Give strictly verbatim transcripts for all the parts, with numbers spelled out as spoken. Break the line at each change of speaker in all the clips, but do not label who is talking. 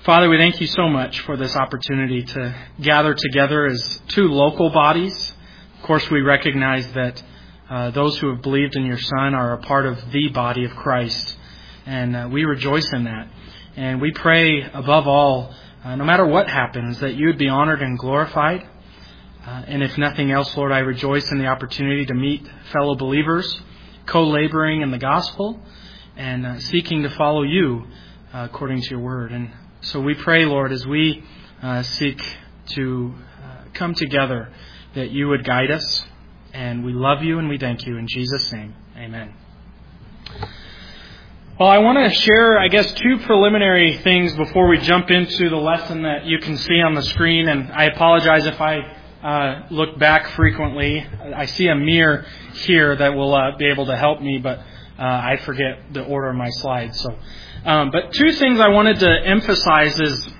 Father, we thank you so much for this opportunity to gather together as two local bodies. Of course, we recognize that uh, those who have believed in your Son are a part of the body of Christ, and uh, we rejoice in that. And we pray, above all, uh, no matter what happens, that you would be honored and glorified. Uh, and if nothing else, Lord, I rejoice in the opportunity to meet fellow believers, co-laboring in the gospel, and uh, seeking to follow you uh, according to your word. And so we pray, Lord, as we uh, seek to uh, come together, that you would guide us. And we love you and we thank you. In Jesus' name, amen. Well, I want to share, I guess, two preliminary things before we jump into the lesson that you can see on the screen. And I apologize if I uh, look back frequently. I see a mirror here that will uh, be able to help me, but uh, I forget the order of my slides. So. Um, but two things I wanted to emphasize is,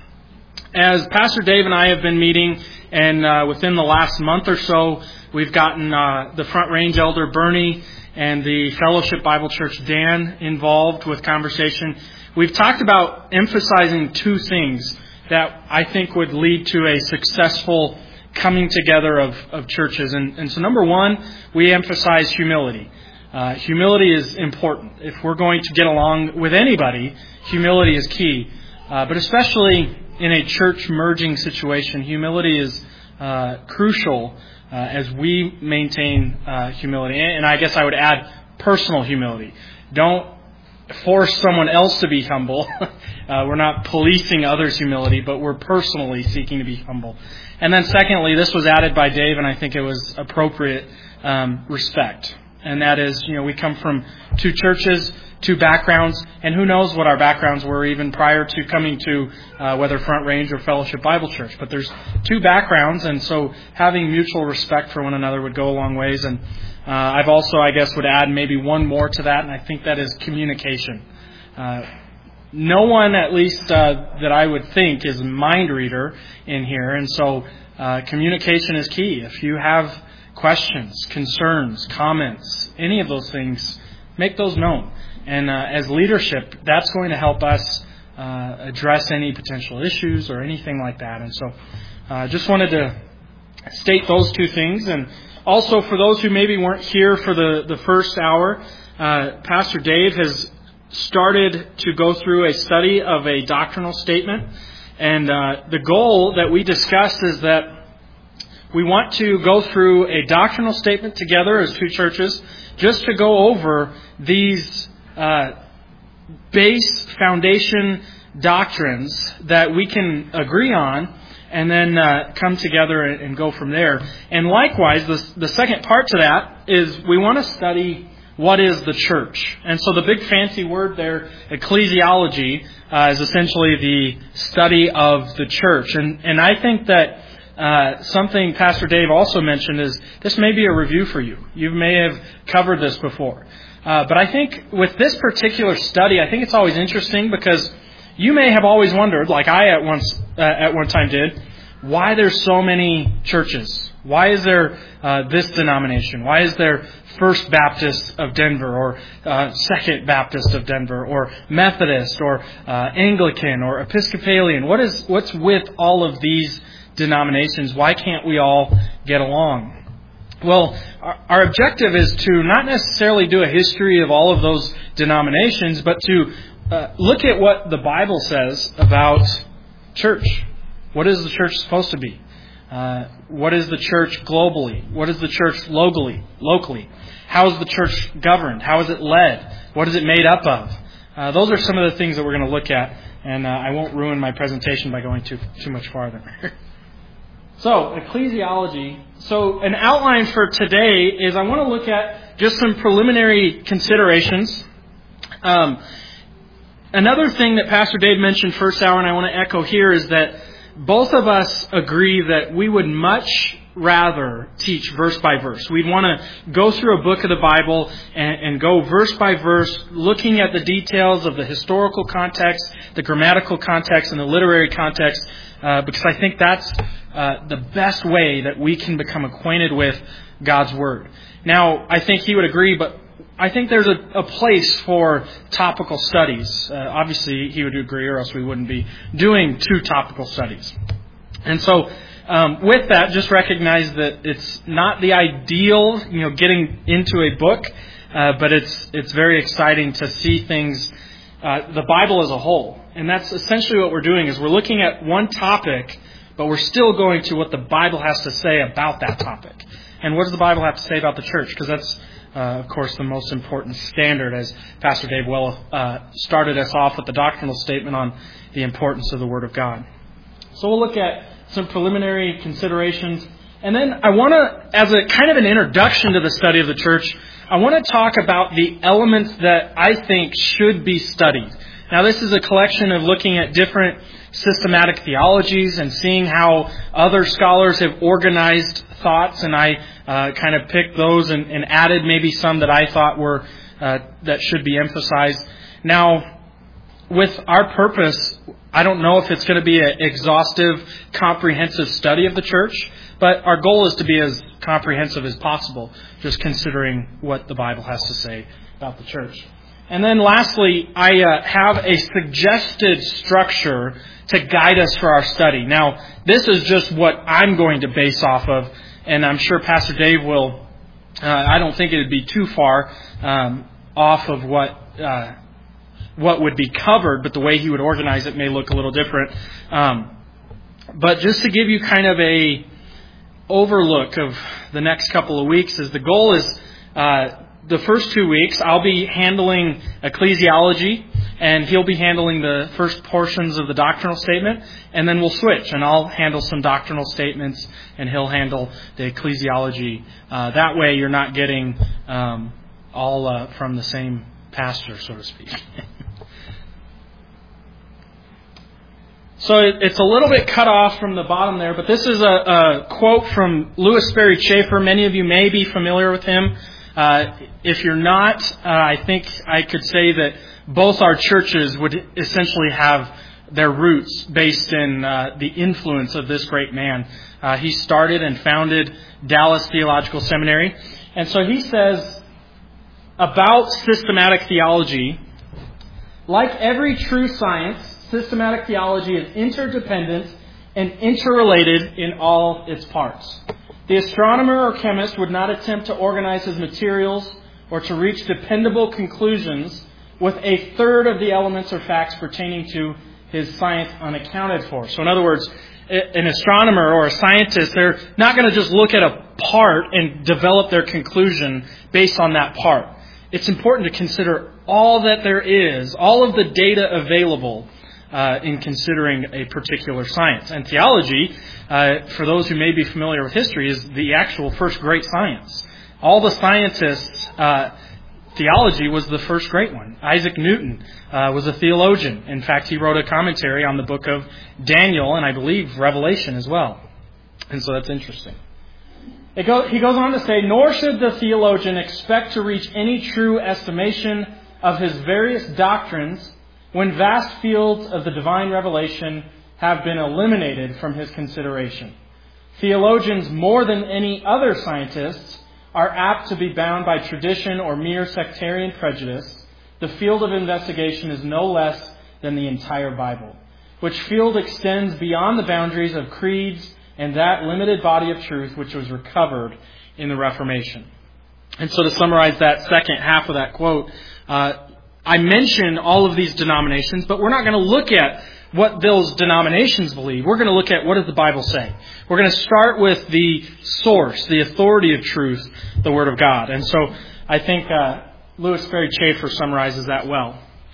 as Pastor Dave and I have been meeting, and uh, within the last month or so, we've gotten uh, the Front Range Elder Bernie and the Fellowship Bible Church Dan involved with conversation. We've talked about emphasizing two things that I think would lead to a successful coming together of, of churches. And, and so number one, we emphasize humility. Uh, humility is important. If we're going to get along with anybody, humility is key. Uh, but especially in a church merging situation, humility is uh, crucial uh, as we maintain uh, humility. And I guess I would add personal humility. Don't force someone else to be humble. uh, we're not policing others' humility, but we're personally seeking to be humble. And then secondly, this was added by Dave, and I think it was appropriate, um, respect. And that is, you know, we come from two churches, two backgrounds, and who knows what our backgrounds were even prior to coming to uh, whether Front Range or Fellowship Bible Church. But there's two backgrounds, and so having mutual respect for one another would go a long ways. And uh, I've also, I guess, would add maybe one more to that, and I think that is communication. Uh, no one, at least uh, that I would think, is a mind reader in here, and so uh, communication is key. If you have questions, concerns, comments, any of those things, make those known. And uh, as leadership, that's going to help us uh, address any potential issues or anything like that. And so I uh, just wanted to state those two things. And also for those who maybe weren't here for the, the first hour, uh, Pastor Dave has started to go through a study of a doctrinal statement. And uh, the goal that we discussed is that we want to go through a doctrinal statement together as two churches, just to go over these uh, base foundation doctrines that we can agree on, and then uh, come together and, and go from there. And likewise, the, the second part to that is we want to study what is the church. And so the big fancy word there, ecclesiology, uh, is essentially the study of the church. And, and I think that Uh, something Pastor Dave also mentioned is this may be a review for you. You may have covered this before. Uh, but I think with this particular study, I think it's always interesting because you may have always wondered, like I at once uh, at one time did, why there's so many churches. Why is there uh, this denomination? Why is there First Baptist of Denver or uh, Second Baptist of Denver or Methodist or uh, Anglican or Episcopalian? What is what's with all of these denominations? Why can't we all get along? Well, our, our objective is to not necessarily do a history of all of those denominations, but to uh, look at what the Bible says about church. What is the church supposed to be? Uh, what is the church globally? What is the church locally? Locally, how is the church governed? How is it led? What is it made up of? Uh, those are some of the things that we're going to look at, and uh, I won't ruin my presentation by going too too much farther. So, ecclesiology. So, an outline for today is I want to look at just some preliminary considerations. Um, another thing that Pastor Dave mentioned first hour, and I want to echo here, is that both of us agree that we would much rather teach verse by verse. We'd want to go through a book of the Bible and, and go verse by verse, looking at the details of the historical context, the grammatical context, and the literary context, uh, because I think that's uh, the best way that we can become acquainted with God's Word. Now, I think he would agree, but I think there's a, a place for topical studies. Uh, obviously, he would agree, or else we wouldn't be doing two topical studies. And so, um, with that, just recognize that it's not the ideal, you know, getting into a book, uh, but it's it's very exciting to see things, uh, the Bible as a whole. And that's essentially what we're doing, is we're looking at one topic, but we're still going to what the Bible has to say about that topic. And what does the Bible have to say about the church? Because that's, uh, of course, the most important standard, as Pastor Dave well uh, started us off with the doctrinal statement on the importance of the Word of God. So we'll look at some preliminary considerations. And then I want to, as a kind of an introduction to the study of the church, I want to talk about the elements that I think should be studied. Now, this is a collection of looking at different systematic theologies and seeing how other scholars have organized thoughts, and I uh, kind of picked those and, and added maybe some that I thought were uh, that should be emphasized. Now, with our purpose, I don't know if it's going to be an exhaustive, comprehensive study of the church, but our goal is to be as comprehensive as possible, just considering what the Bible has to say about the church. And then lastly, I uh, have a suggested structure to guide us for our study. Now, this is just what I'm going to base off of, and I'm sure Pastor Dave will, uh, I don't think it would be too far um, off of what uh, what would be covered, but the way he would organize it may look a little different. Um, but just to give you kind of a overlook of the next couple of weeks, is the goal is uh, the first two weeks I'll be handling ecclesiology, and he'll be handling the first portions of the doctrinal statement, and then we'll switch, and I'll handle some doctrinal statements, and he'll handle the ecclesiology. Uh, that way you're not getting um, all uh, from the same pastor, so to speak. So it's a little bit cut off from the bottom there, but this is a, a quote from Louis Sperry Chafer. Many of you may be familiar with him. Uh, if you're not, uh, I think I could say that both our churches would essentially have their roots based in uh, the influence of this great man. Uh, he started and founded Dallas Theological Seminary. And so he says about systematic theology, like every true science, systematic theology is interdependent and interrelated in all its parts. The astronomer or chemist would not attempt to organize his materials or to reach dependable conclusions with a third of the elements or facts pertaining to his science unaccounted for. So in other words, an astronomer or a scientist, they're not going to just look at a part and develop their conclusion based on that part. It's important to consider all that there is, all of the data available Uh, in considering a particular science. And theology, uh, for those who may be familiar with history, is the actual first great science. All the scientists, uh, theology was the first great one. Isaac Newton uh, was a theologian. In fact, he wrote a commentary on the book of Daniel, and I believe Revelation as well. And so that's interesting. It go, he goes on to say, nor should the theologian expect to reach any true estimation of his various doctrines when vast fields of the divine revelation have been eliminated from his consideration. Theologians, more than any other scientists, are apt to be bound by tradition or mere sectarian prejudice. The field of investigation is no less than the entire Bible, which field extends beyond the boundaries of creeds and that limited body of truth which was recovered in the Reformation. And so to summarize that second half of that quote, uh, I mention all of these denominations, but we're not going to look at what those denominations believe. We're going to look at what does the Bible say. We're going to start with the source, the authority of truth, the Word of God. And so I think uh, Louis Sperry Chafer summarizes that well.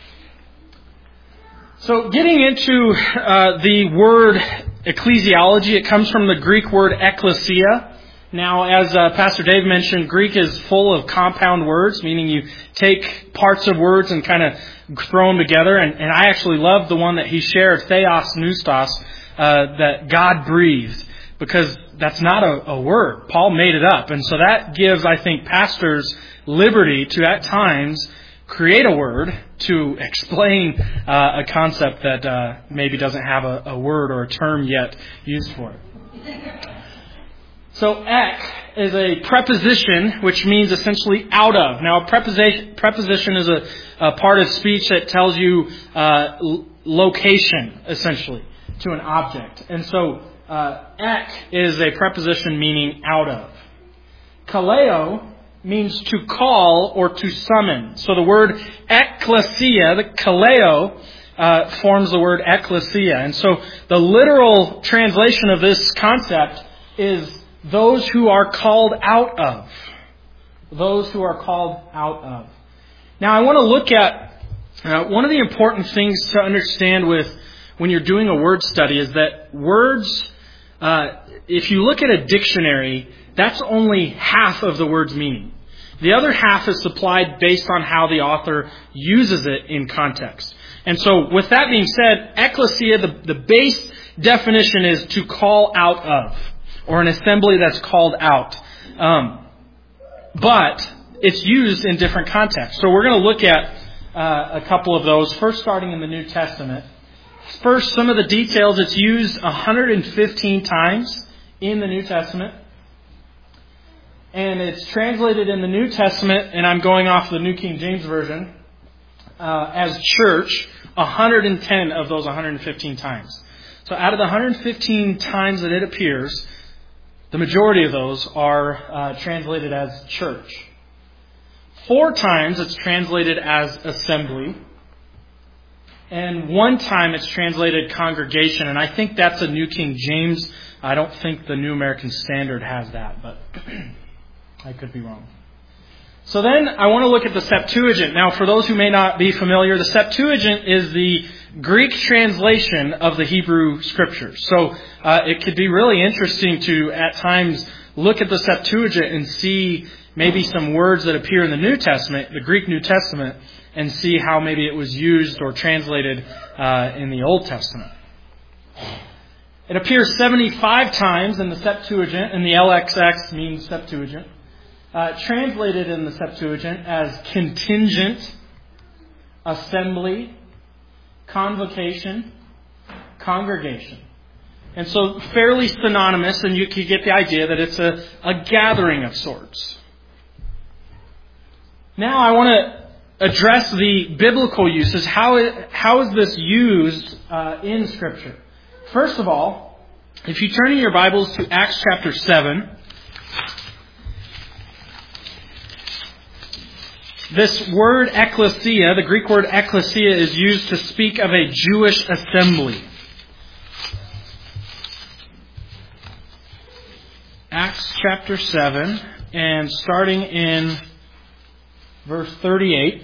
So getting into uh, the word ecclesiology, it comes from the Greek word ekklesia. Now, as uh, Pastor Dave mentioned, Greek is full of compound words, meaning you take parts of words and kind of throw them together. And, and I actually love the one that he shared, theos neustos, uh, that God breathed, because that's not a, a word. Paul made it up. And so that gives, I think, pastors liberty to, at times, create a word to explain uh, a concept that uh, maybe doesn't have a, a word or a term yet used for it. So ek is a preposition, which means essentially out of. Now, a preposition, preposition is a, a part of speech that tells you uh, l- location, essentially, to an object. And so, uh, ek is a preposition meaning out of. Kaleo means to call or to summon. So the word ekklesia, the kaleo, uh, forms the word ecclesia. And so the literal translation of this concept is those who are called out of. Those who are called out of. Now I want to look at uh, one of the important things to understand with when you're doing a word study is that words, uh, if you look at a dictionary, that's only half of the word's meaning. The other half is supplied based on how the author uses it in context. And so with that being said, ecclesia, the, the base definition is to call out of, or an assembly that's called out. Um, but it's used in different contexts. So we're going to look at uh, a couple of those, first starting in the New Testament. First, some of the details. It's used one hundred fifteen times in the New Testament. And it's translated in the New Testament, and I'm going off the New King James Version, uh, as church, one hundred ten of those one hundred fifteen times. So out of the one hundred fifteen times that it appears, the majority of those are uh, translated as church. Four times it's translated as assembly. And one time it's translated congregation. And I think that's a New King James. I don't think the New American Standard has that, but I could be wrong. So then I want to look at the Septuagint. Now, for those who may not be familiar, the Septuagint is the Greek translation of the Hebrew Scriptures. So uh, it could be really interesting to, at times, look at the Septuagint and see maybe some words that appear in the New Testament, the Greek New Testament, and see how maybe it was used or translated uh, in the Old Testament. It appears seventy-five times in the Septuagint, and the L X X means Septuagint. Uh, translated in the Septuagint as contingent, assembly, convocation, congregation. And so fairly synonymous, and you can get the idea that it's a, a gathering of sorts. Now I want to address the biblical uses. How, it, how is this used uh, in Scripture? First of all, if you turn in your Bibles to Acts chapter seven, this word ecclesia, the Greek word ecclesia, is used to speak of a Jewish assembly. Acts chapter seven, and starting in verse thirty-eight.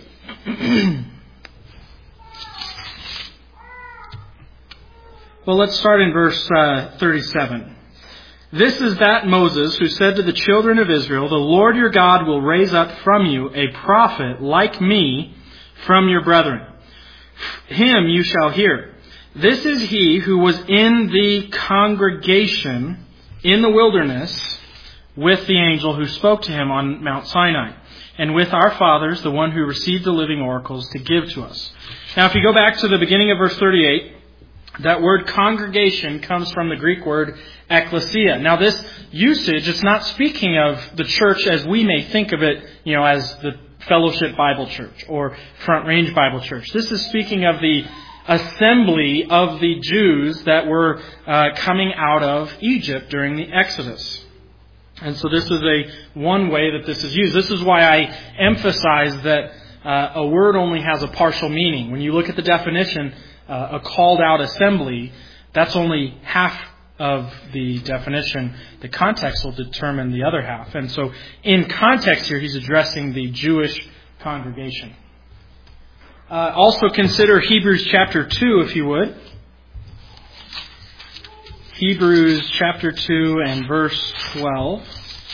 Well, let's start in verse uh, thirty-seven. This is that Moses who said to the children of Israel, the Lord your God will raise up from you a prophet like me from your brethren. Him you shall hear. This is he who was in the congregation in the wilderness with the angel who spoke to him on Mount Sinai, and with our fathers, the one who received the living oracles to give to us. Now, if you go back to the beginning of verse thirty-eight, that word congregation comes from the Greek word ecclesia. Now this usage, it's not speaking of the church as we may think of it, you know, as the Fellowship Bible Church or Front Range Bible Church. This is speaking of the assembly of the Jews that were uh, coming out of Egypt during the Exodus. And so this is a one way that this is used. This is why I emphasize that uh, a word only has a partial meaning. When you look at the definition, Uh, a called out assembly, that's only half of the definition. The context will determine the other half. And so in context here, he's addressing the Jewish congregation. Uh, also consider Hebrews chapter two, if you would. Hebrews chapter two and verse twelve.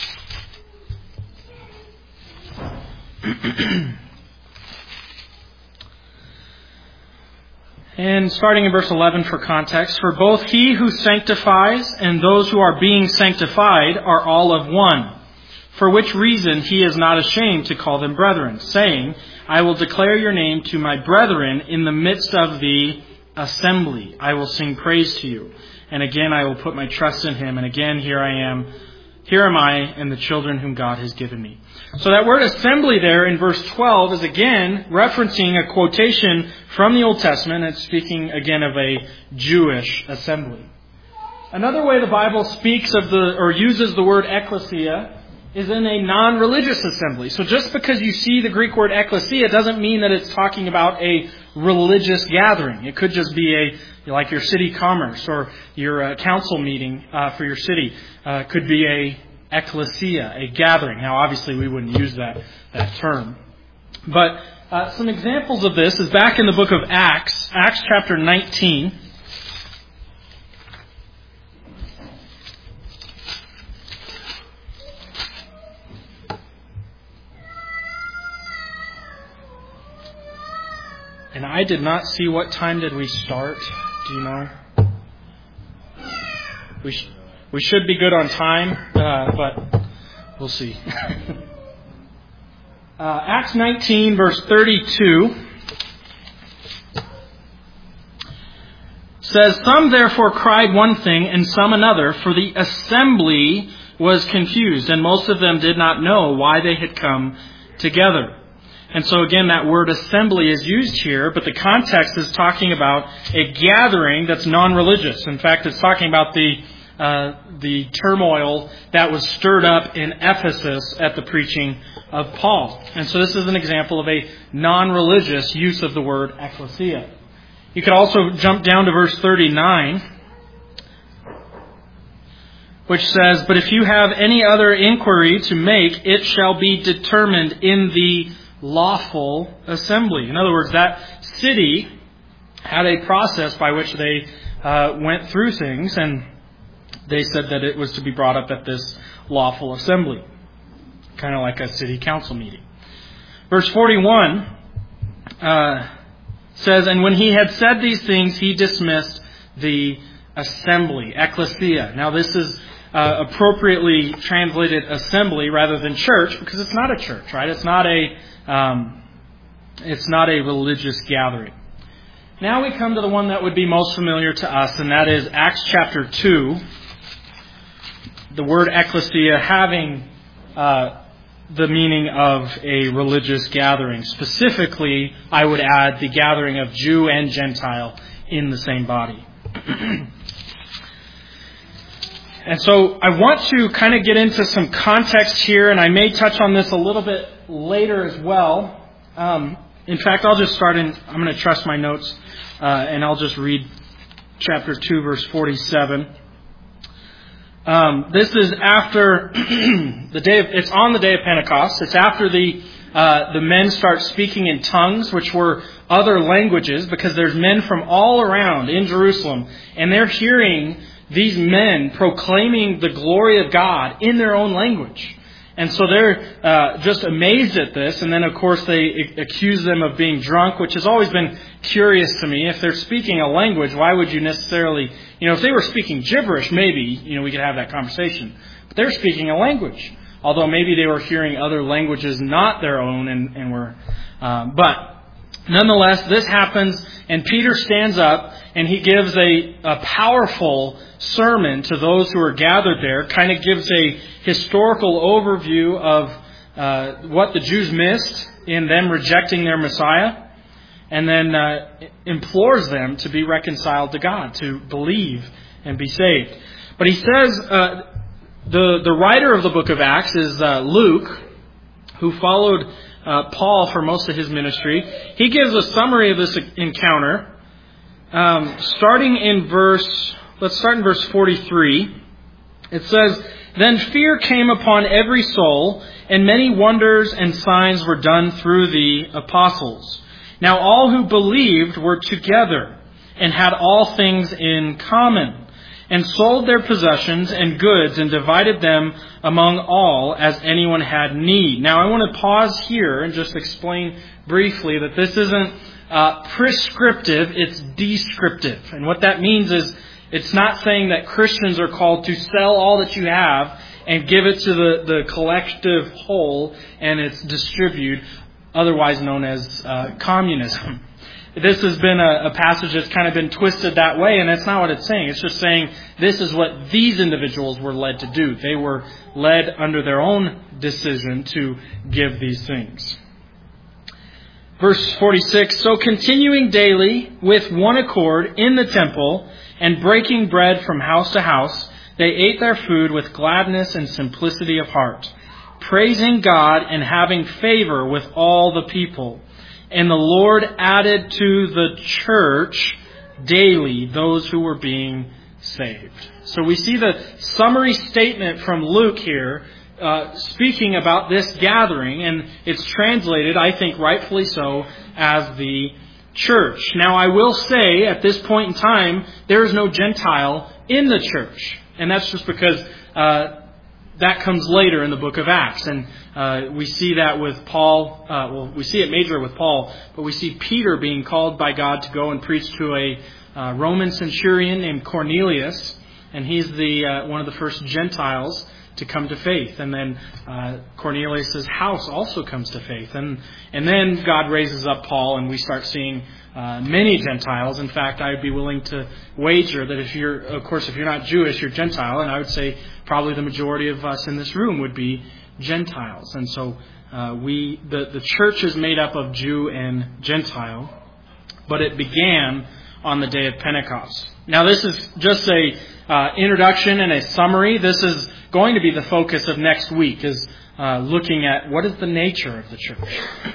And starting in verse eleven for context, for both he who sanctifies and those who are being sanctified are all of one. For which reason he is not ashamed to call them brethren, saying, I will declare your name to my brethren in the midst of the assembly. I will sing praise to you. And again I will put my trust in him. And again here I am Here am I and the children whom God has given me. So that word assembly there in verse twelve is again referencing a quotation from the Old Testament. It's speaking again of a Jewish assembly. Another way the Bible speaks of the, or uses the word ecclesia, is in a non-religious assembly. So just because you see the Greek word ecclesia doesn't mean that it's talking about a religious gathering. It could just be a, like your city commerce or your uh, council meeting uh, for your city. Uh, could be a ecclesia, a gathering. Now obviously we wouldn't use that, that term. But uh, some examples of this is back in the book of Acts, Acts chapter nineteen. And I did not see what time did we start. Do you know? We sh- we should be good on time, uh, but we'll see. uh, Acts nineteen, verse thirty-two says, "Some therefore cried one thing and some another, for the assembly was confused, and most of them did not know why they had come together." And so again, that word assembly is used here, but the context is talking about a gathering that's non-religious. In fact, it's talking about the uh, the turmoil that was stirred up in Ephesus at the preaching of Paul. And so this is an example of a non-religious use of the word ecclesia. You could also jump down to verse thirty-nine, which says, "But if you have any other inquiry to make, it shall be determined in the lawful assembly." In other words, that city had a process by which they uh, went through things, and they said that it was to be brought up at this lawful assembly, kind of like a city council meeting. Verse forty-one uh, says, "And when he had said these things, he dismissed the assembly," ecclesia. Now this is uh, appropriately translated assembly rather than church, because it's not a church, right? It's not a Um, it's not a religious gathering. Now we come to the one that would be most familiar to us, and that is Acts chapter two. The word ecclesia having uh, the meaning of a religious gathering. Specifically, I would add the gathering of Jew and Gentile in the same body. And so I want to kind of get into some context here, and I may touch on this a little bit later as well. Um, in fact, I'll just start in, I'm going to trust my notes, uh, and I'll just read chapter two, verse forty-seven. Um, this is after the day of, it's on the day of Pentecost. It's after the uh, the men start speaking in tongues, which were other languages, because there's men from all around in Jerusalem, and they're hearing these men proclaiming the glory of God in their own language. And so they're uh, just amazed at this. And then, of course, they accuse them of being drunk, which has always been curious to me. If they're speaking a language, why would you necessarily, you know, if they were speaking gibberish, maybe, you know, we could have that conversation. But they're speaking a language. Although maybe they were hearing other languages not their own and, and were, um, but nonetheless, this happens, and Peter stands up and he gives a, a powerful sermon to those who are gathered there, kind of gives a historical overview of uh, what the Jews missed in them rejecting their Messiah, and then uh, implores them to be reconciled to God, to believe and be saved. But he says, uh, the, the writer of the book of Acts is uh, Luke, who followed uh, Paul for most of his ministry. He gives a summary of this encounter, um, starting in verse... Let's start in verse forty-three. It says, "Then fear came upon every soul, and many wonders and signs were done through the apostles. Now all who believed were together, and had all things in common, and sold their possessions and goods, and divided them among all as anyone had need." Now I want to pause here and just explain briefly that this isn't uh, prescriptive, it's descriptive. And what that means is, it's not saying that Christians are called to sell all that you have and give it to the, the collective whole and it's distributed, otherwise known as uh, communism. this has been a, a passage that's kind of been twisted that way, and that's not what it's saying. It's just saying this is what these individuals were led to do. They were led under their own decision to give these things. Verse forty-six, so continuing daily with one accord in the temple and breaking bread from house to house, they ate their food with gladness and simplicity of heart, praising God and having favor with all the people. And the Lord added to the church daily those who were being saved. So we see the summary statement from Luke here uh, speaking about this gathering, and it's translated, I think rightfully so, as the church. Now I will say at this point in time, there is no Gentile in the church. And that's just because uh, that comes later in the book of Acts. And uh, we see that with Paul. Uh, well, we see it major with Paul, but we see Peter being called by God to go and preach to a uh, Roman centurion named Cornelius. And he's the uh, one of the first Gentiles to come to faith. And then uh, Cornelius' house also comes to faith. And, and then God raises up Paul, and we start seeing Uh, many Gentiles. In fact, I would be willing to wager that if you're, of course, if you're not Jewish, you're Gentile, and I would say probably the majority of us in this room would be Gentiles. And so uh, we, the, the church is made up of Jew and Gentile, but it began on the day of Pentecost. Now, this is just a uh, introduction and a summary. This is going to be the focus of next week, is uh, looking at what is the nature of the church.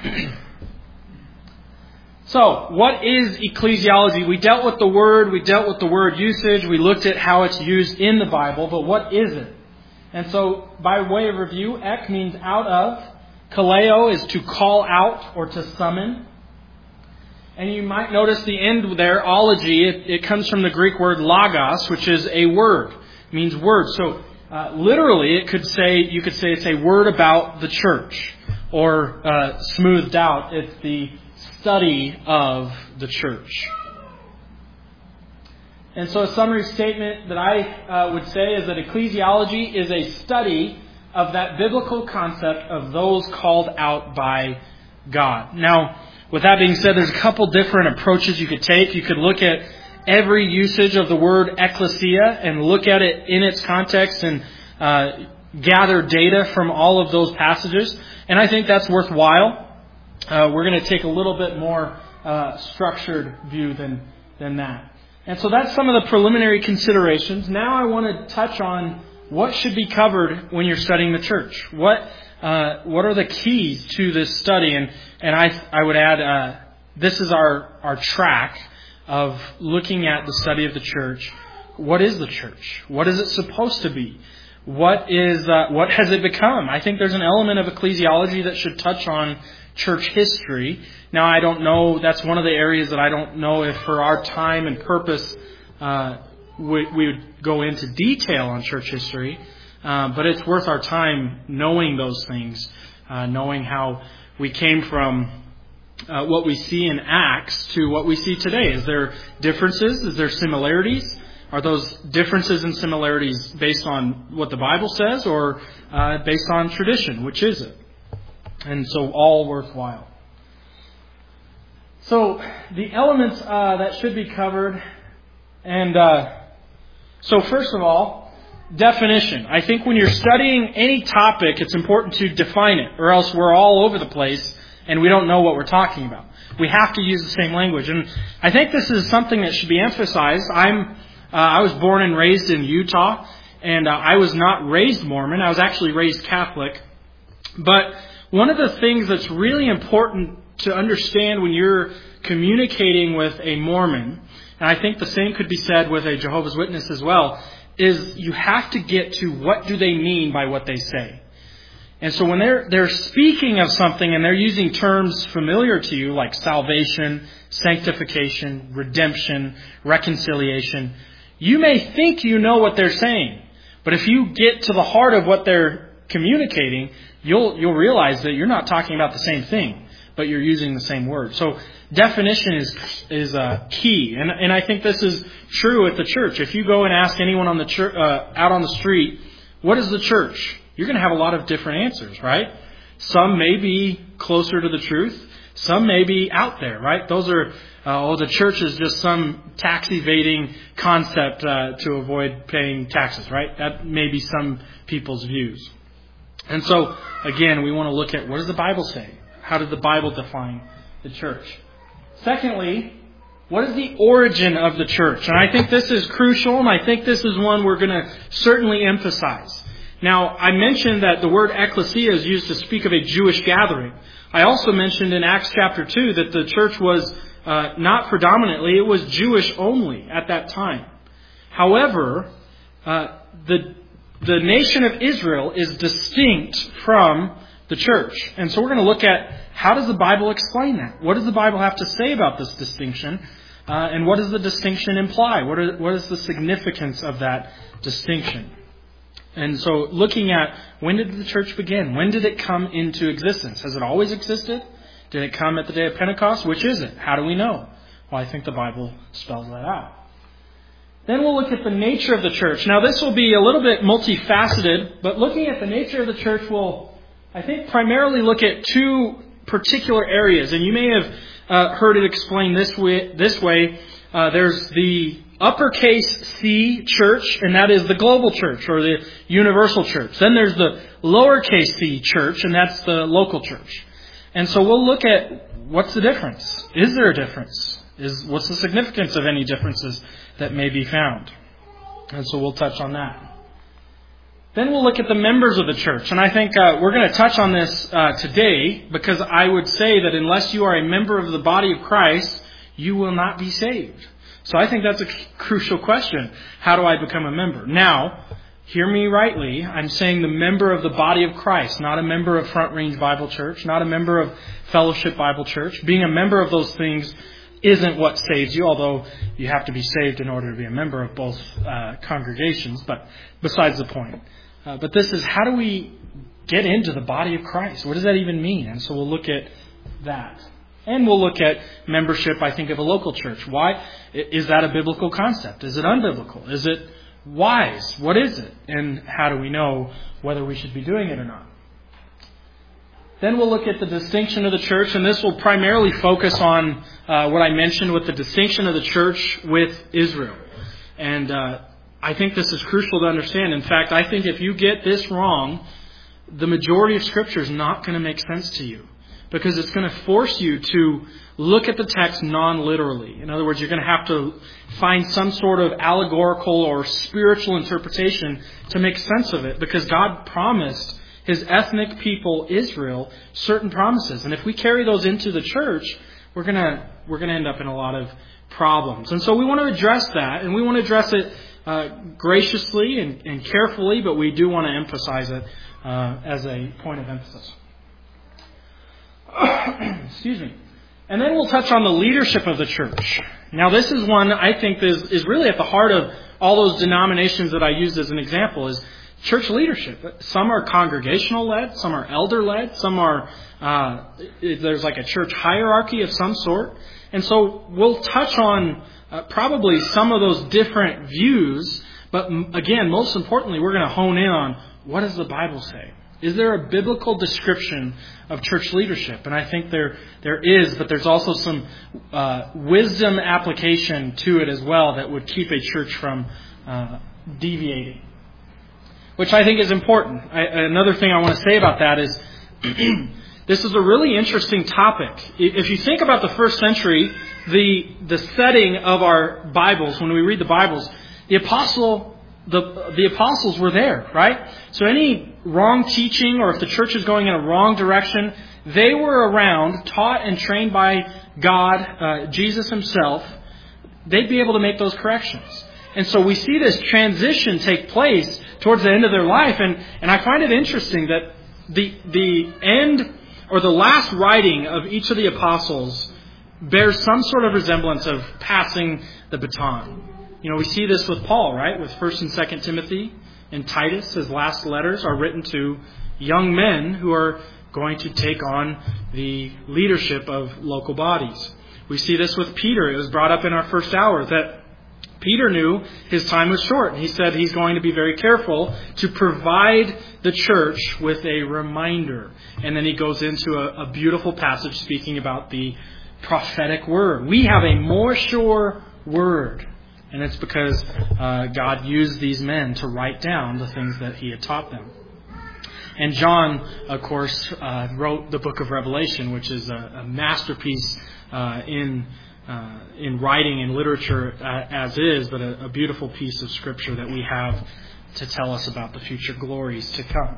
So, what is ecclesiology? We dealt with the word, we dealt with the word usage, we looked at how it's used in the Bible, but what is it? And so, by way of review, ek means out of, kaleo is to call out or to summon. And you might notice the end there, ology, it, it comes from the Greek word logos, which is a word, it means word. So, uh, literally, it could say, you could say it's a word about the church, or uh, smoothed out, it's the study of the church. And so a summary statement that I uh, would say is that ecclesiology is a study of that biblical concept of those called out by God. Now, with that being said, there's a couple different approaches you could take. You could look at every usage of the word ecclesia and look at it in its context and uh, gather data from all of those passages. And I think that's worthwhile. Uh, we're going to take a little bit more uh, structured view than than that. And so that's some of the preliminary considerations. Now I want to touch on what should be covered when you're studying the church. What uh, what are the keys to this study? And and I I would add uh, this is our our track of looking at the study of the church. What is the church? What is it supposed to be? What is uh, what has it become? I think there's an element of ecclesiology that should touch on church history. Now, I don't know, that's one of the areas that I don't know if for our time and purpose uh, we, we would go into detail on church history, uh, but it's worth our time knowing those things, uh, knowing how we came from uh, what we see in Acts to what we see today. Is there differences? Is there similarities? Are those differences and similarities based on what the Bible says, or uh, based on tradition? Which is it? And so all worthwhile. So the elements uh, that should be covered. And uh, so first of all, definition. I think when you're studying any topic, it's important to define it, or else we're all over the place and we don't know what we're talking about. We have to use the same language. And I think this is something that should be emphasized. I'm, uh, I was born and raised in Utah, and uh, I was not raised Mormon. I was actually raised Catholic. But one of the things that's really important to understand when you're communicating with a Mormon, and I think the same could be said with a Jehovah's Witness as well, is you have to get to what do they mean by what they say. And so when they're they're speaking of something and they're using terms familiar to you like salvation, sanctification, redemption, reconciliation, you may think you know what they're saying. But if you get to the heart of what they're communicating, you'll you'll realize that you're not talking about the same thing, but you're using the same word. So definition is is uh, key, and and I think this is true at the church. If you go and ask anyone on the church, uh, out on the street, what is the church? You're going to have a lot of different answers, right? Some may be closer to the truth. Some may be out there, right? Those are, uh, oh, the church is just some tax evading concept uh, to avoid paying taxes, right? That may be some people's views. And so, again, we want to look at what does the Bible say? How did the Bible define the church? Secondly, what is the origin of the church? And I think this is crucial, and I think this is one we're going to certainly emphasize. Now, I mentioned that the word ecclesia is used to speak of a Jewish gathering. I also mentioned in Acts chapter two that the church was uh, not predominantly, it was Jewish only at that time. However, uh, the the nation of Israel is distinct from the church. And so we're going to look at how does the Bible explain that? What does the Bible have to say about this distinction? Uh, and what does the distinction imply? What, are, what is the significance of that distinction? And so looking at when did the church begin? When did it come into existence? Has it always existed? Did it come at the day of Pentecost? Which is it? How do we know? Well, I think the Bible spells that out. Then we'll look at the nature of the church. Now this will be a little bit multifaceted, but looking at the nature of the church will, I think, primarily look at two particular areas. And you may have uh, heard it explained this way. This way. Uh, there's the uppercase C church, and that is the global church or the universal church. Then there's the lowercase c church, and that's the local church. And so we'll look at what's the difference. Is there a difference? Is what's the significance of any differences that may be found? And so we'll touch on that. Then we'll look at the members of the church. And I think uh, we're going to touch on this uh, today because I would say that unless you are a member of the body of Christ, you will not be saved. So I think that's a crucial question. How do I become a member? Now, hear me rightly. I'm saying the member of the body of Christ, not a member of Front Range Bible Church, not a member of Fellowship Bible Church. Being a member of those things isn't what saves you, although you have to be saved in order to be a member of both uh, congregations. But besides the point. Uh, but this is how do we get into the body of Christ? What does that even mean? And so we'll look at that. And we'll look at membership, I think, of a local church. Why? Is that a biblical concept? Is it unbiblical? Is it wise? What is it? And how do we know whether we should be doing it or not? Then we'll look at the distinction of the church, and this will primarily focus on uh, what I mentioned with the distinction of the church with Israel. And uh, I think this is crucial to understand. In fact, I think if you get this wrong, the majority of Scripture is not going to make sense to you. Because it's going to force you to look at the text non-literally. In other words, you're going to have to find some sort of allegorical or spiritual interpretation to make sense of it. Because God promised His ethnic people, Israel, certain promises. And if we carry those into the church, we're going to we're going to end up in a lot of problems. And so we want to address that. And we want to address it uh, graciously and, and carefully. But we do want to emphasize it uh, as a point of emphasis. Excuse me. And then we'll touch on the leadership of the church. Now this is one I think is, is really at the heart of all those denominations that I used as an example is church leadership. Some are congregational led, some are elder led, some are, uh, there's like a church hierarchy of some sort. And so we'll touch on uh, probably some of those different views. But again, most importantly, we're going to hone in on what does the Bible say? Is there a biblical description of church leadership? And I think there there is, but there's also some uh, wisdom application to it as well that would keep a church from uh, deviating, which I think is important. I, another thing I want to say about that is this is a really interesting topic. If you think about the first century, the the setting of our Bibles, when we read the Bibles, the apostle The the apostles were there, right? So any wrong teaching or if the church is going in a wrong direction, they were around, taught and trained by God, uh, Jesus Himself. They'd be able to make those corrections. And so we see this transition take place towards the end of their life. And, and I find it interesting that the the end or the last writing of each of the apostles bears some sort of resemblance of passing the baton. You know, we see this with Paul, right? With First and Second Timothy and Titus. His last letters are written to young men who are going to take on the leadership of local bodies. We see this with Peter. It was brought up in our first hour that Peter knew his time was short. And he said he's going to be very careful to provide the church with a reminder. And then he goes into a, a beautiful passage speaking about the prophetic word. We have a more sure word. And it's because uh, God used these men to write down the things that he had taught them. And John, of course, uh, wrote the book of Revelation, which is a, a masterpiece uh, in uh, in writing and literature uh, as is, but a, a beautiful piece of scripture that we have to tell us about the future glories to come.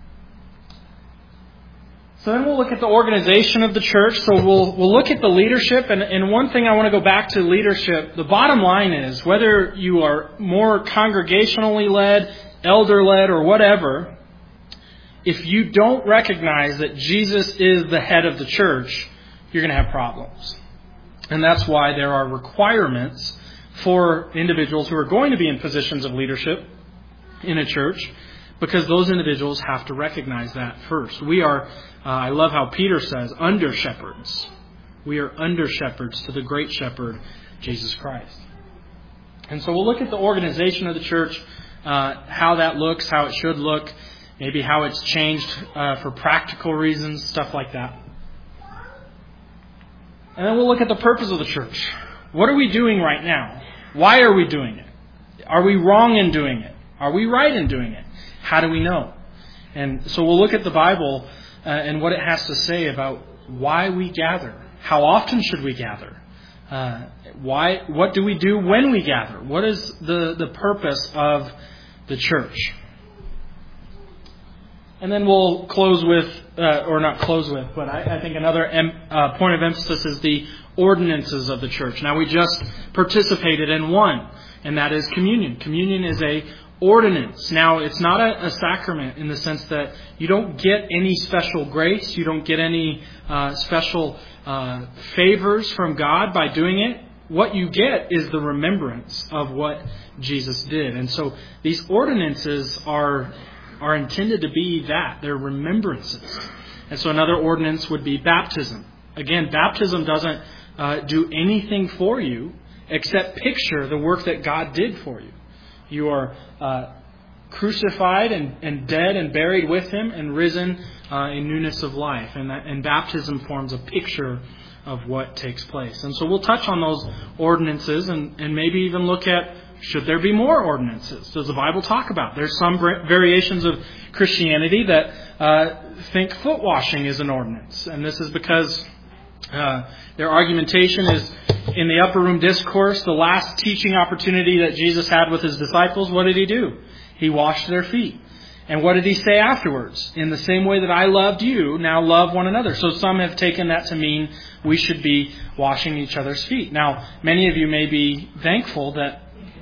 So then we'll look at the organization of the church. So we'll we'll look at the leadership. And, and one thing I want to go back to leadership. The bottom line is, whether you are more congregationally led, elder led, or whatever, if you don't recognize that Jesus is the head of the church, you're going to have problems. And that's why there are requirements for individuals who are going to be in positions of leadership in a church, because those individuals have to recognize that first. We are, uh, I love how Peter says, under shepherds. We are under shepherds to the great shepherd, Jesus Christ. And so we'll look at the organization of the church, uh, how that looks, how it should look, maybe how it's changed uh, for practical reasons, stuff like that. And then we'll look at the purpose of the church. What are we doing right now? Why are we doing it? Are we wrong in doing it? Are we right in doing it? How do we know? And so we'll look at the Bible uh, and what it has to say about why we gather. How often should we gather? Uh, why? What do we do when we gather? What is the, the purpose of the church? And then we'll close with, uh, or not close with, but I, I think another em, uh, point of emphasis is the ordinances of the church. Now, we just participated in one, and that is communion. Communion is a ordinance. Now, it's not a, a sacrament in the sense that you don't get any special grace. You don't get any uh, special uh, favors from God by doing it. What you get is the remembrance of what Jesus did. And so these ordinances are are intended to be that. They're remembrances. And so another ordinance would be baptism. Again, baptism doesn't uh, do anything for you except picture the work that God did for you. You are uh, crucified and, and dead and buried with Him and risen uh, in newness of life. And, that, and baptism forms a picture of what takes place. And so we'll touch on those ordinances and, and maybe even look at, should there be more ordinances? Does the Bible talk about? There's some variations of Christianity that uh, think foot washing is an ordinance. And this is because uh, their argumentation is in the upper room discourse, the last teaching opportunity that Jesus had with His disciples, what did He do? He washed their feet. And what did He say afterwards? In the same way that I loved you, now love one another. So some have taken that to mean we should be washing each other's feet. Now, many of you may be thankful that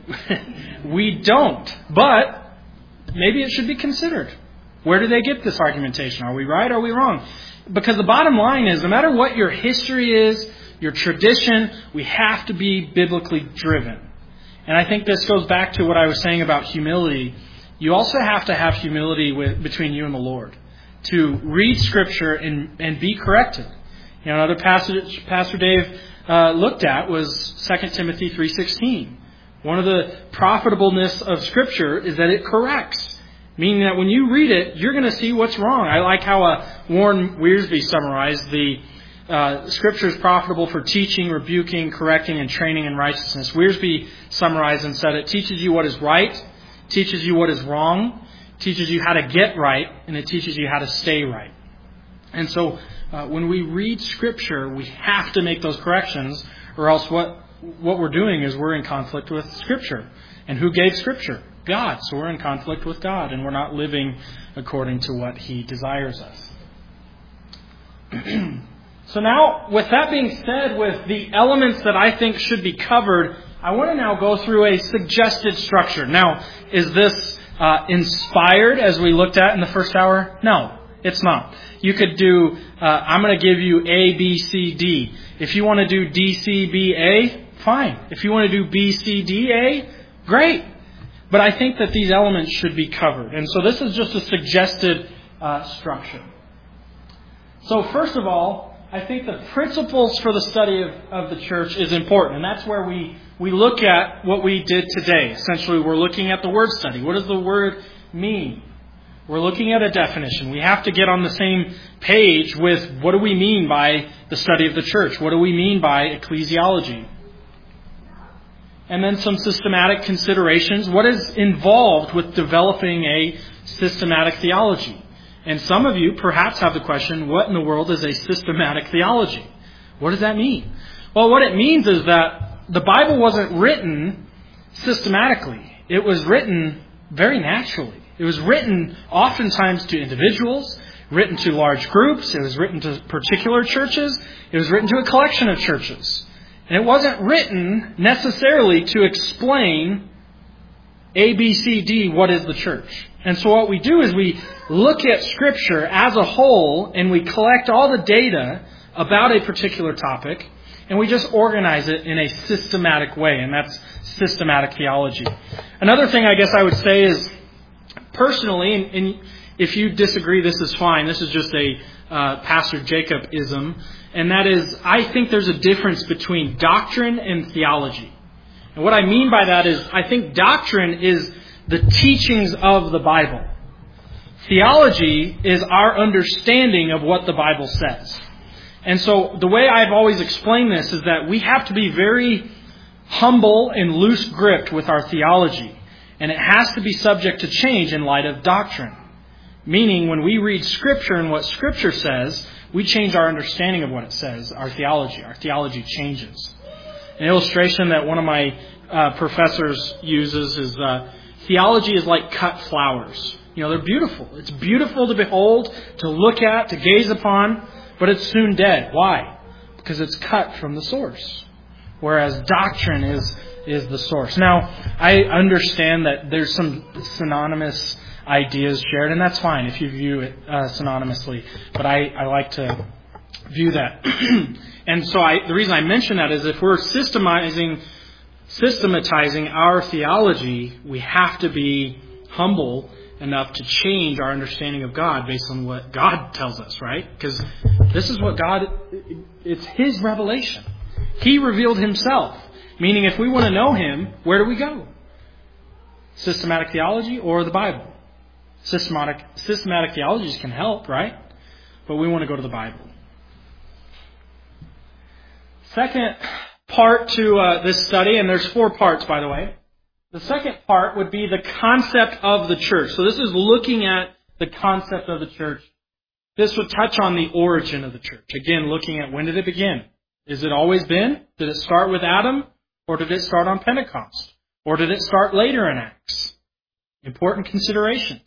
we don't, but maybe it should be considered. Where do they get this argumentation? Are we right? Are we wrong? Because the bottom line is, no matter what your history is, your tradition, we have to be biblically driven. And I think this goes back to what I was saying about humility. You also have to have humility with, between you and the Lord to read Scripture and, and be corrected. You know, another passage Pastor Dave uh, looked at was Second Timothy three sixteen. One of the profitableness of Scripture is that it corrects, meaning that when you read it, you're going to see what's wrong. I like how uh, Warren Wiersbe summarized the uh, Scripture is profitable for teaching, rebuking, correcting, and training in righteousness. Wiersbe summarized and said it teaches you what is right, teaches you what is wrong, teaches you how to get right, and it teaches you how to stay right. And so uh, when we read Scripture, we have to make those corrections, or else what what we're doing is we're in conflict with Scripture. And who gave Scripture? God. So we're in conflict with God, and we're not living according to what He desires us. So now, with that being said, with the elements that I think should be covered, I want to now go through a suggested structure. Now, is this uh, inspired as we looked at in the first hour? No, it's not. You could do, uh, I'm going to give you A, B, C, D. If you want to do D, C, B, A, fine. If you want to do B, C, D, A, great. But I think that these elements should be covered. And so this is just a suggested uh, structure. So first of all, I think the principles for the study of, of the church is important. And that's where we, we look at what we did today. Essentially, we're looking at the word study. What does the word mean? We're looking at a definition. We have to get on the same page with what do we mean by the study of the church? What do we mean by ecclesiology? And then some systematic considerations. What is involved with developing a systematic theology? And some of you perhaps have the question, what in the world is a systematic theology? What does that mean? Well, what it means is that the Bible wasn't written systematically. It was written very naturally. It was written oftentimes to individuals, written to large groups. It was written to particular churches. It was written to a collection of churches. And it wasn't written necessarily to explain A, B, C, D, what is the church. And so what we do is we look at Scripture as a whole and we collect all the data about a particular topic and we just organize it in a systematic way. And that's systematic theology. Another thing I guess I would say is, personally, and, and if you disagree, this is fine. This is just a uh, Pastor Jacob-ism. And that is, I think there's a difference between doctrine and theology. And what I mean by that is, I think doctrine is the teachings of the Bible. Theology is our understanding of what the Bible says. And so the way I've always explained this is that we have to be very humble and loose-gripped with our theology. And it has to be subject to change in light of doctrine. Meaning, when we read Scripture and what Scripture says, we change our understanding of what it says, our theology. Our theology changes. An illustration that one of my uh, professors uses is uh, theology is like cut flowers. You know, they're beautiful. It's beautiful to behold, to look at, to gaze upon, but it's soon dead. Why? Because it's cut from the source. Whereas doctrine is is the source. Now, I understand that there's some synonymous ideas shared, and that's fine if you view it uh, synonymously. But I, I like to view that. And so I, the reason I mention that is if we're systematizing, systematizing our theology, we have to be humble enough to change our understanding of God based on what God tells us, right? Because this is what God, it's His revelation. He revealed Himself. Meaning, if we want to know Him, where do we go? Systematic theology or the Bible? Systematic, systematic theologies can help, right? But we want to go to the Bible. Second part to uh, this study, and there's four parts, by the way. The second part would be the concept of the church. So this is looking at the concept of the church. This would touch on the origin of the church. Again, looking at when did it begin? Is it always been? Did it start with Adam? Or did it start on Pentecost? Or did it start later in Acts? Important considerations.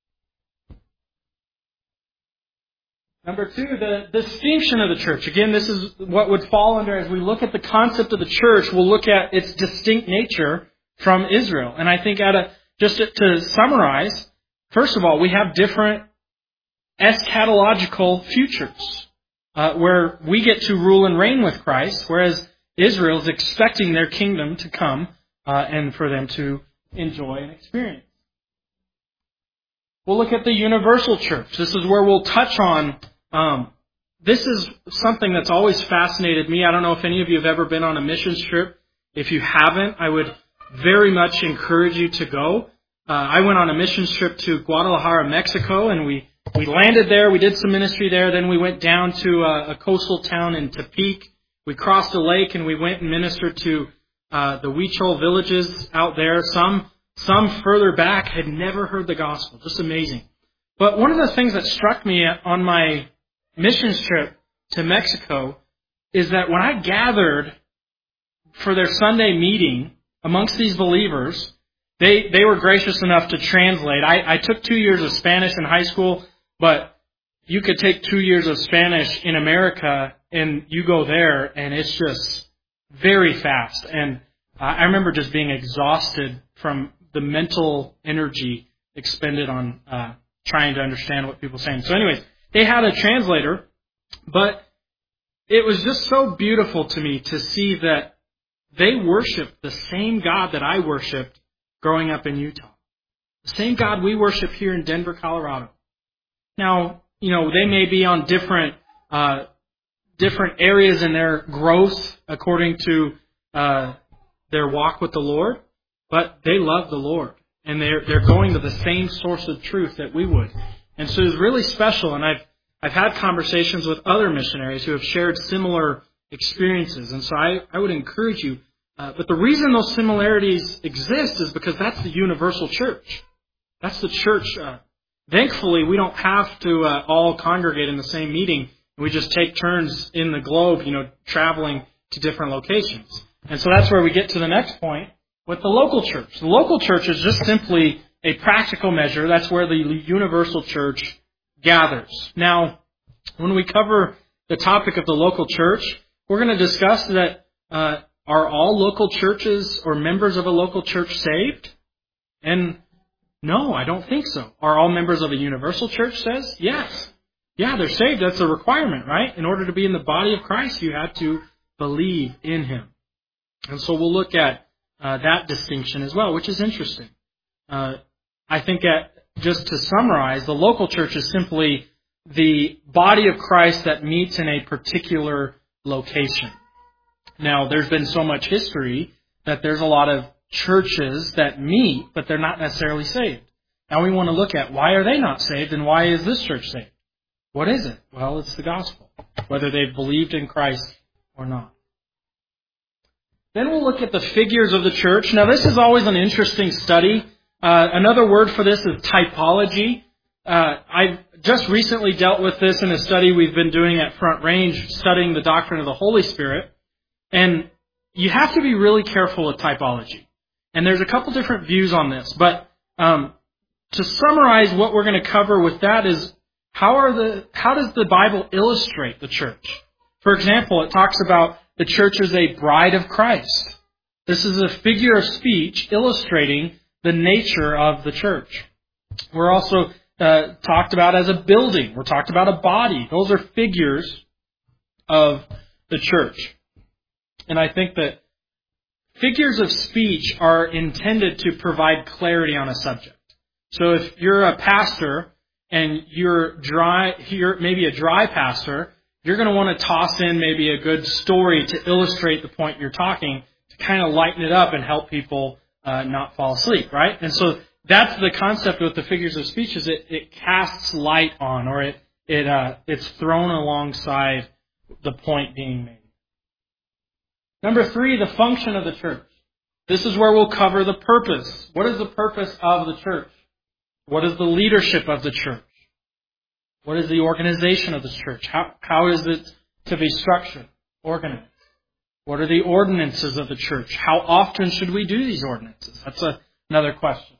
Number two, the distinction of the church. Again, this is what would fall under, as we look at the concept of the church, we'll look at its distinct nature from Israel. And I think at a, just to summarize, first of all, we have different eschatological futures, uh, where we get to rule and reign with Christ, whereas Israel is expecting their kingdom to come uh, and for them to enjoy and experience. We'll look at the universal church. This is where we'll touch on, um, this is something that's always fascinated me. I don't know if any of you have ever been on a missions trip. If you haven't, I would very much encourage you to go. Uh, I went on a missions trip to Guadalajara, Mexico, and we, we landed there. We did some ministry there. Then we went down to a, a coastal town in Tepic. We crossed a lake and we went and ministered to uh, the Huichol villages out there. Some some further back had never heard the gospel. Just amazing. But one of the things that struck me on my missions trip to Mexico is that when I gathered for their Sunday meeting amongst these believers, they, they were gracious enough to translate. I, I took two years of Spanish in high school, but you could take two years of Spanish in America and you go there and it's just very fast. And uh, I remember just being exhausted from the mental energy expended on uh, trying to understand what people were saying. So anyways, they had a translator, but it was just so beautiful to me to see that they worshiped the same God that I worshiped growing up in Utah. The same God we worship here in Denver, Colorado. Now, you know, they may be on different uh, different areas in their growth according to uh, their walk with the Lord, but they love the Lord, and they're they're going to the same source of truth that we would. And so it's really special, and I've I've had conversations with other missionaries who have shared similar experiences, and so I, I would encourage you. Uh, but the reason those similarities exist is because that's the universal church. That's the church. Uh, thankfully, we don't have to uh, all congregate in the same meeting. We just take turns in the globe, you know, traveling to different locations. And so that's where we get to the next point with the local church. The local church is just simply a practical measure. That's where the universal church gathers. Now, when we cover the topic of the local church, we're going to discuss that uh, are all local churches or members of a local church saved? And no, I don't think so. Are all members of a universal church says? Yes. Yeah, they're saved. That's a requirement, right? In order to be in the body of Christ, you had to believe in Him. And so we'll look at uh, that distinction as well, which is interesting. Uh, I think that just to summarize, the local church is simply the body of Christ that meets in a particular location. Now, there's been so much history that there's a lot of churches that meet, but they're not necessarily saved. Now we want to look at why are they not saved and why is this church saved? What is it? Well, it's the gospel, whether they've believed in Christ or not. Then we'll look at the figures of the church. Now this is always an interesting study. Uh, another word for this is typology. Uh, I just recently dealt with this in a study we've been doing at Front Range, studying the doctrine of the Holy Spirit. And you have to be really careful with typology. And there's a couple different views on this. But um, to summarize what we're going to cover with that is how are the how does the Bible illustrate the church? For example, it talks about the church as a bride of Christ. This is a figure of speech illustrating the nature of the church. We're also uh, talked about as a building. We're talked about a body. Those are figures of the church. And I think that figures of speech are intended to provide clarity on a subject. So if you're a pastor and you're dry, you're maybe a dry pastor, you're going to want to toss in maybe a good story to illustrate the point you're talking, to kind of lighten it up and help people uh, not fall asleep, right? And so that's the concept with the figures of speech, is it, it casts light on, or it it uh, it's thrown alongside the point being made. Number three, the function of the church. This is where we'll cover the purpose. What is the purpose of the church? What is the leadership of the church? What is the organization of the church? How, how is it to be structured, organized? What are the ordinances of the church? How often should we do these ordinances? That's a, another question.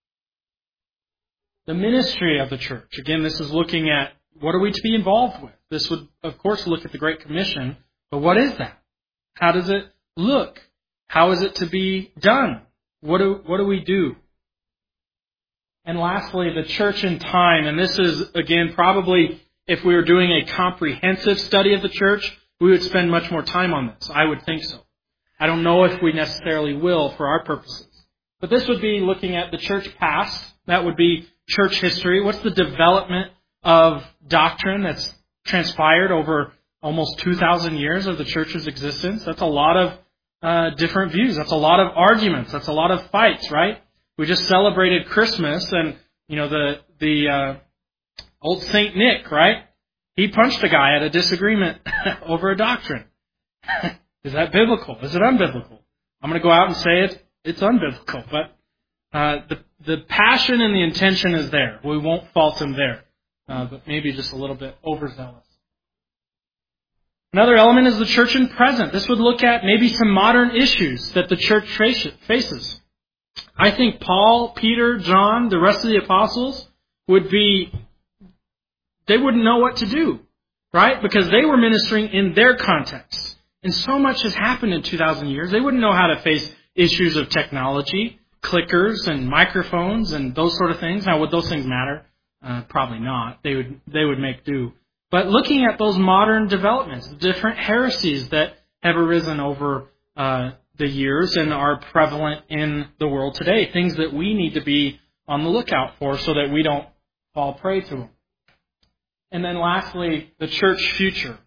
The ministry of the church. Again, this is looking at what are we to be involved with. This would, of course, look at the Great Commission, but what is that? How does it look? How is it to be done? What do, what do we do? And lastly, the church in time. And this is, again, probably if we were doing a comprehensive study of the church, we would spend much more time on this. I would think so. I don't know if we necessarily will for our purposes. But this would be looking at the church past. That would be church history. What's the development of doctrine that's transpired over almost two thousand years of the church's existence? That's a lot of uh, different views. That's a lot of arguments. That's a lot of fights, right? We just celebrated Christmas, and you know the the uh, old Saint Nick, right? He punched a guy at a disagreement over a doctrine. Is that biblical? Is it unbiblical? I'm going to go out and say it. It's unbiblical, but uh, the the passion and the intention is there. We won't fault him there, uh, but maybe just a little bit overzealous. Another element is the church in present. This would look at maybe some modern issues that the church faces. I think Paul, Peter, John, the rest of the apostles would be, they wouldn't know what to do, right? Because they were ministering in their context. And so much has happened in two thousand years. They wouldn't know how to face issues of technology, clickers and microphones and those sort of things. Now, would those things matter? Uh, probably not. They would, they would make do. But looking at those modern developments, the different heresies that have arisen over uh, the years and are prevalent in the world today, things that we need to be on the lookout for so that we don't fall prey to them. And then lastly, the church future.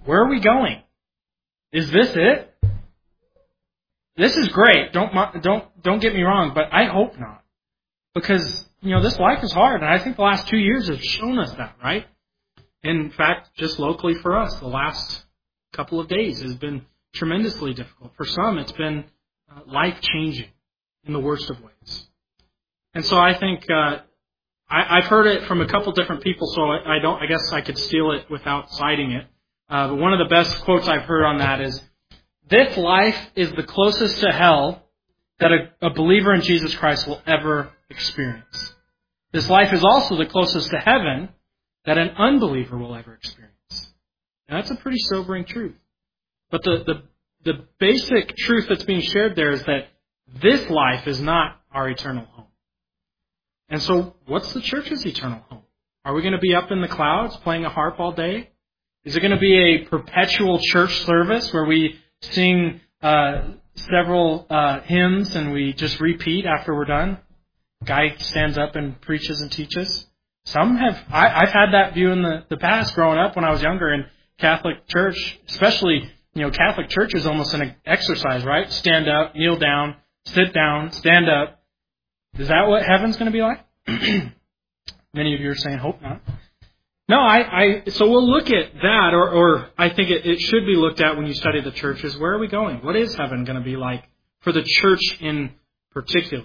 Where are we going? Is this it? This is great. Don't don't don't get me wrong, but I hope not. Because, you know, this life is hard, and I think the last two years have shown us that, right? In fact, just locally for us, the last couple of days has been tremendously difficult. For some, it's been uh, life-changing in the worst of ways. And so I think uh, I, I've heard it from a couple different people, so I, I don't. I guess I could steal it without citing it. Uh, but one of the best quotes I've heard on that is, "This life is the closest to hell that a, a believer in Jesus Christ will ever experience. This life is also the closest to heaven that an unbeliever will ever experience." And that's a pretty sobering truth. But the, the, the basic truth that's being shared there is that this life is not our eternal home. And so what's the church's eternal home? Are we going to be up in the clouds playing a harp all day? Is it going to be a perpetual church service where we sing uh, several uh, hymns and we just repeat after we're done? Guy stands up and preaches and teaches. Some have, I, I've had that view in the, the past growing up when I was younger in Catholic church, especially, you know, Catholic church is almost an exercise, right? Stand up, kneel down, sit down, stand up. Is that what heaven's going to be like? Many of you are saying, hope not. No, I, I so we'll look at that, or, or I think it, it should be looked at when you study the churches. Where are we going? What is heaven going to be like for the church in particular?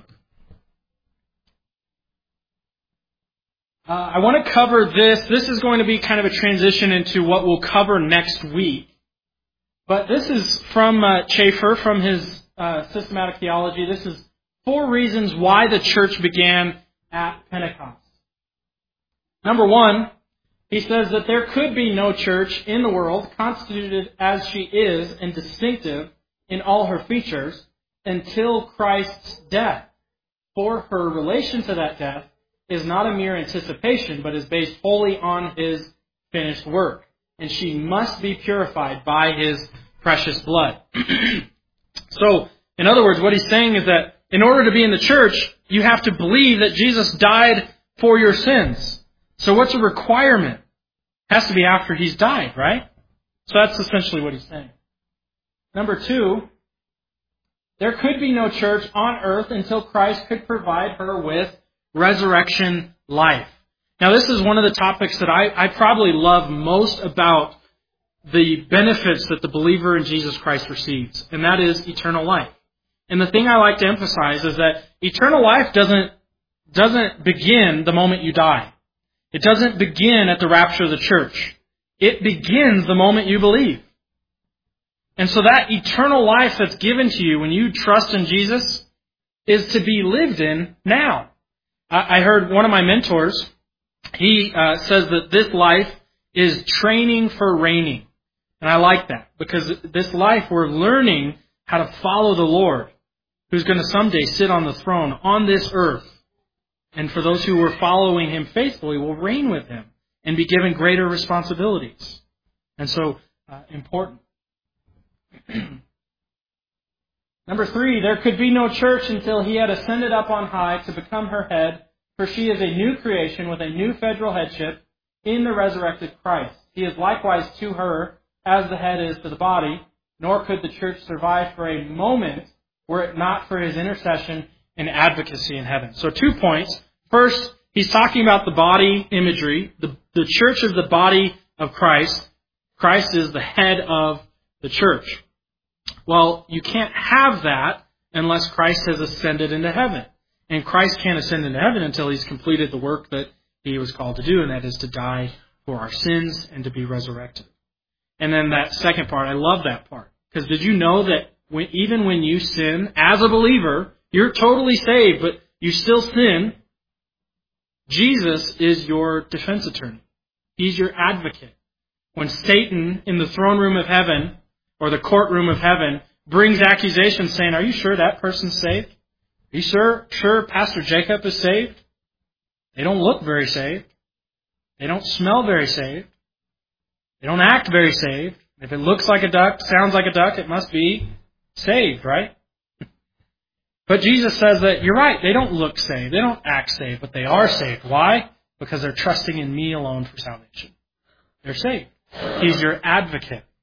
Uh, I want to cover this. This is going to be kind of a transition into what we'll cover next week. But this is from uh, Chafer, from his uh, systematic theology. This is four reasons why the church began at Pentecost. Number one, he says that there could be no church in the world constituted as she is and distinctive in all her features until Christ's death. For her relation to that death is not a mere anticipation, but is based wholly on His finished work. And she must be purified by His precious blood. So, in other words, what he's saying is that in order to be in the church, you have to believe that Jesus died for your sins. So what's a requirement? It has to be after He's died, right? So that's essentially what he's saying. Number two, there could be no church on earth until Christ could provide her with resurrection life. Now, this is one of the topics that I, I probably love most about the benefits that the believer in Jesus Christ receives, and that is eternal life. And the thing I like to emphasize is that eternal life doesn't, doesn't begin the moment you die. It doesn't begin at the rapture of the church. It begins the moment you believe. And so that eternal life that's given to you when you trust in Jesus is to be lived in now. I heard one of my mentors, he uh, says that this life is training for reigning. And I like that, because this life we're learning how to follow the Lord, who's going to someday sit on the throne on this earth. And for those who were following Him faithfully will reign with Him and be given greater responsibilities. And so, uh, important. Number three, there could be no church until He had ascended up on high to become her head, for she is a new creation with a new federal headship in the resurrected Christ. He is likewise to her as the head is to the body, nor could the church survive for a moment were it not for His intercession and advocacy in heaven. So two points. First, he's talking about the body imagery. The, the church is the body of Christ. Christ is the head of the church. Well, you can't have that unless Christ has ascended into heaven. And Christ can't ascend into heaven until He's completed the work that He was called to do, and that is to die for our sins and to be resurrected. And then that second part, I love that part. Because did you know that when, even when you sin, as a believer, you're totally saved, but you still sin, Jesus is your defense attorney. He's your advocate. When Satan in the throne room of heaven, or the courtroom of heaven, brings accusations saying, are you sure that person's saved? Are you sure, sure Pastor Jacob is saved? They don't look very saved. They don't smell very saved. They don't act very saved. If it looks like a duck, sounds like a duck, it must be saved, right? But Jesus says that you're right. They don't look saved. They don't act saved, but they are saved. Why? Because they're trusting in me alone for salvation. They're saved. He's your advocate.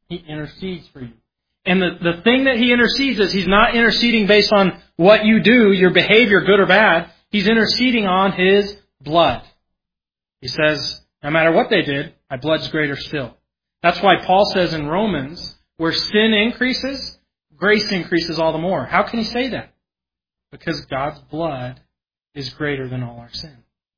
He intercedes for you. And the, the thing that He intercedes is He's not interceding based on what you do, your behavior, good or bad. He's interceding on His blood. He says, no matter what they did, my blood's greater still. That's why Paul says in Romans, where sin increases, grace increases all the more. How can he say that? Because God's blood is greater than all our sin.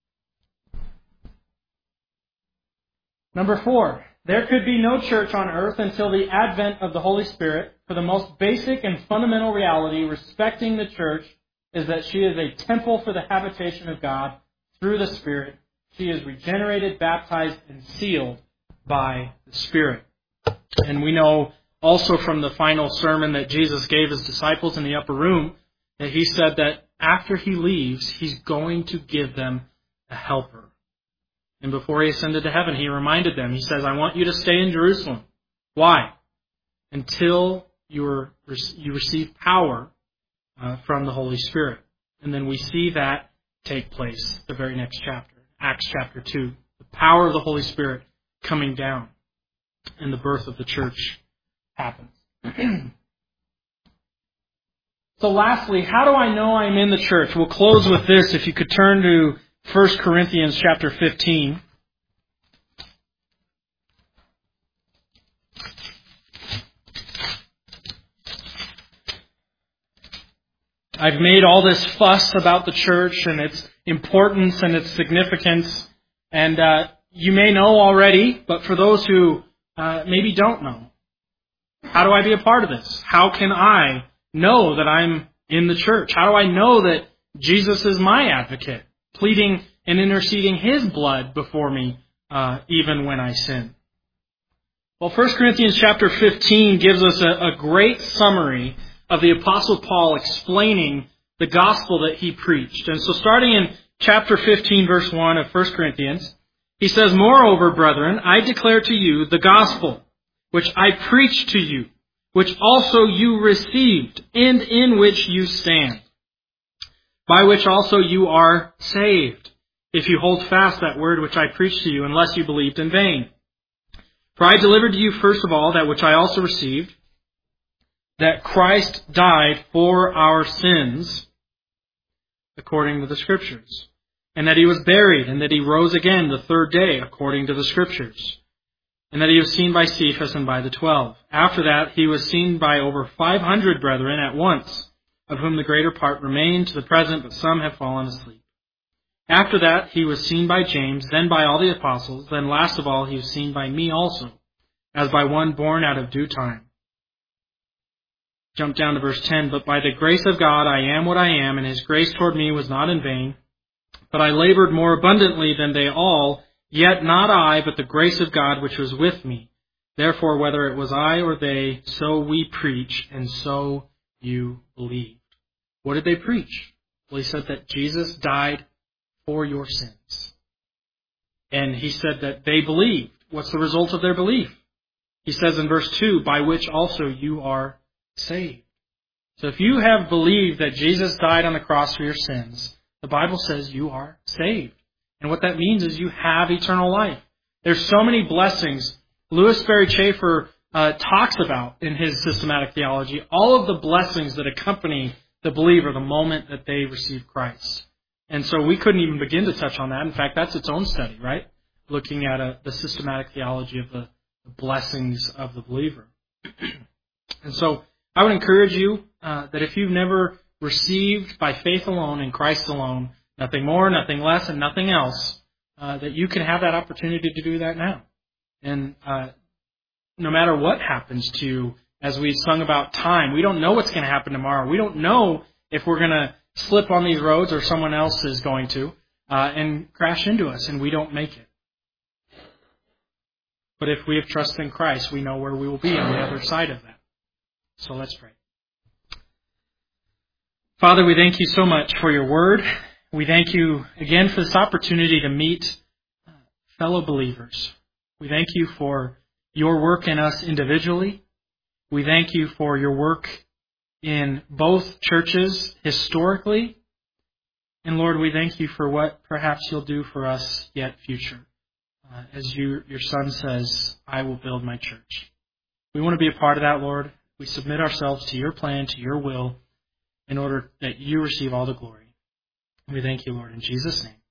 Number four, there could be no church on earth until the advent of the Holy Spirit, for the most basic and fundamental reality respecting the church is that she is a temple for the habitation of God through the Spirit. She is regenerated, baptized, and sealed by the Spirit. And we know also from the final sermon that Jesus gave His disciples in the upper room that He said that after He leaves, He's going to give them a helper. And before He ascended to heaven, He reminded them, He says, I want you to stay in Jerusalem. Why? Until you, are, you receive power uh, from the Holy Spirit. And then we see that take place the very next chapter, Acts chapter two. The power of the Holy Spirit coming down, and the birth of the church happens. So lastly, how do I know I'm in the church? We'll close with this. If you could turn to First Corinthians chapter fifteen. I've made all this fuss about the church and its importance and its significance. And uh, you may know already, but for those who uh, maybe don't know, how do I be a part of this? How can I know that I'm in the church? How do I know that Jesus is my advocate, pleading and interceding His blood before me, uh, even when I sin? Well, First Corinthians chapter fifteen gives us a, a great summary of the Apostle Paul explaining the gospel that he preached. And so starting in chapter fifteen, verse one of First Corinthians, he says, Moreover, brethren, I declare to you the gospel, which I preached to you, which also you received, and in which you stand, by which also you are saved, if you hold fast that word which I preached to you, unless you believed in vain. For I delivered to you first of all that which I also received, that Christ died for our sins, according to the Scriptures, and that He was buried, and that He rose again the third day, according to the Scriptures, and that He was seen by Cephas and by the twelve. After that, He was seen by over five hundred brethren at once, of whom the greater part remain to the present, but some have fallen asleep. After that, He was seen by James, then by all the apostles, then last of all, He was seen by me also, as by one born out of due time. Jump down to verse ten. But by the grace of God I am what I am, and His grace toward me was not in vain. But I labored more abundantly than they all, yet not I, but the grace of God which was with me. Therefore, whether it was I or they, so we preach, and so you believed. What did they preach? Well, he said that Jesus died for your sins. And he said that they believed. What's the result of their belief? He says in verse two, by which also you are saved. So if you have believed that Jesus died on the cross for your sins, the Bible says you are saved. And what that means is you have eternal life. There's so many blessings. Louis Sperry Chafer uh, talks about in his systematic theology all of the blessings that accompany the believer the moment that they receive Christ. And so we couldn't even begin to touch on that. In fact, that's its own study, right? Looking at a, the systematic theology of the, the blessings of the believer. And so I would encourage you uh, that if you've never received by faith alone in Christ alone, nothing more, nothing less, and nothing else, uh, that you can have that opportunity to do that now. And uh, no matter what happens to you, as we sung about time, we don't know what's going to happen tomorrow. We don't know if we're going to slip on these roads or someone else is going to uh, and crash into us and we don't make it. But if we have trust in Christ, we know where we will be on the other side of that. So let's pray. Father, we thank you so much for your word. We thank you again for this opportunity to meet fellow believers. We thank you for your work in us individually. We thank you for your work in both churches historically. And Lord, we thank you for what perhaps you'll do for us yet future. Uh, as you, your Son says, I will build my church. We want to be a part of that, Lord. We submit ourselves to your plan, to your will, in order that you receive all the glory. We thank you, Lord, in Jesus' name.